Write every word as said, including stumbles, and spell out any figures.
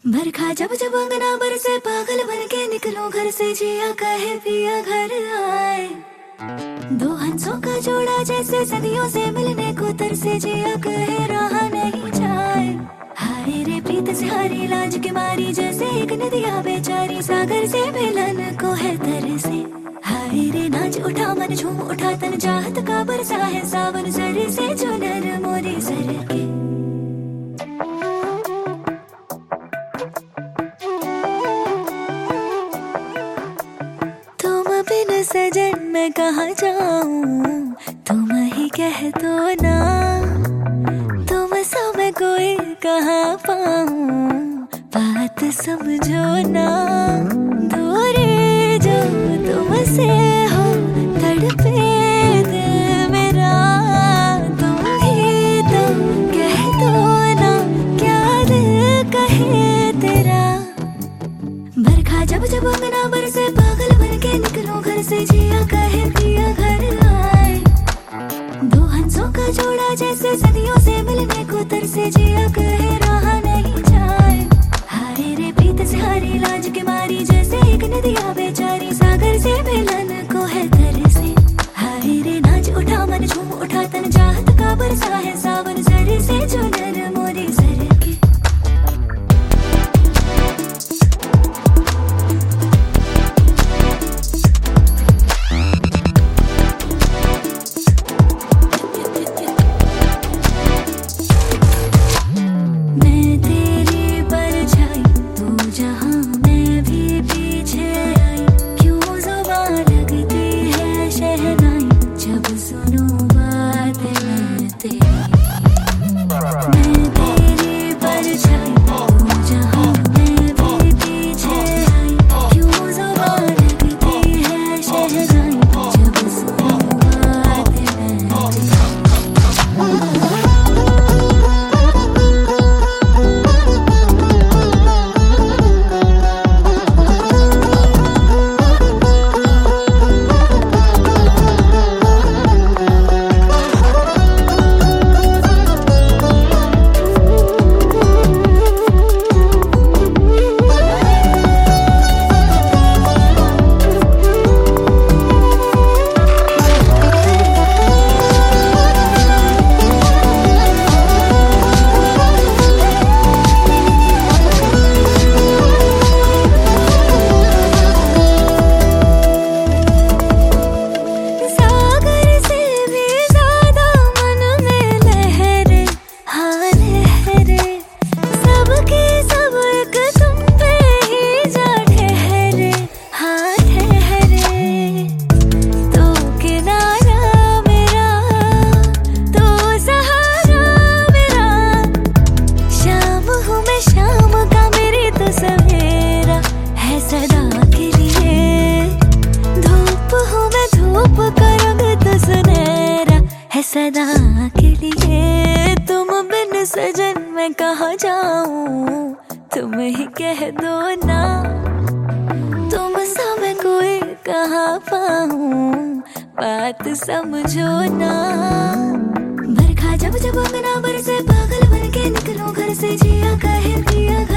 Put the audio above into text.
बरखा जब जब अंगना बरसे पागल बन के निकलूं घर से, जिया कहे पिया घर आए। दो हंसों का जोड़ा जैसे सदियों से मिलने को तरसे, जिया कहे रहा नहीं जाए। हाय रे प्रीत से हारी लाज के मारी, जैसे एक नदिया बेचारी सागर से मिलन को है तरसे। हाय रे नाच उठा मन झूम उठा तन, चाहत का बरसा है सावन सर से चुनर मोरी सर के। बिन सजन मैं कहाँ जाऊं, तुम ही कह दो ना। तुम सा मैं कोई कहाँ पाऊं, बात समझो ना। दूरी जो तुमसे हो तड़पे दिल मेरा, तुम ही तो कह दो ना क्या दिल कहे तेरा। बरखा जब जब अंगना बरसे पागल बन के निकलूं घर से, जिया कहे पिया घर आए। दो हंसों का जोड़ा जैसे सदियों से मिलने को तरसे, जिया कहे रहा नहीं जाए। हाय रे प्रीत से हारी लाज के मारी, जैसे एक नदिया बेचारी सागर से मिलन को है तरसे। हाय रे नाच उठा मन झूम उठा तन, चाहत का बरसा है सावन सर से चुनर मोरी सर के। सदा के लिए तुम बिन सजन मैं कहाँ जाऊं, तुम ही कह दो ना। तुम सा मैं कोई कहाँ पाऊं, बात समझो ना। बरखा जब जब अंगना बरसे पागल बन के निकलूं घर से, जिया कहे पिया